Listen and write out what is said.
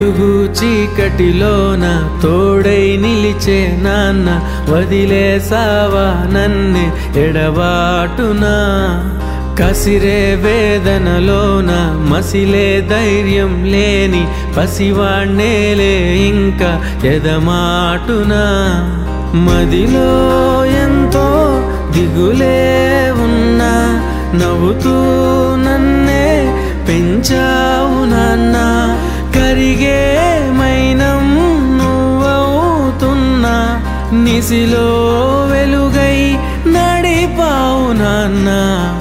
చీకటిలోన తోడై నిలిచే నాన్న వదిలేసావా నన్నే ఎడబాటునా కసిరే వేదనలోన మసిలే ధైర్యం లేని పసివాణ్ణేలే ఇంకా ఎదమాటునా మదిలో ఎంతో దిగులే ఉన్నా నవ్వుతూ నన్నే పెంచావు నాన్న కరిగే మైనం నువ్వవుతున్నా నిసిలో వెలుగై నడిపావు నాన్న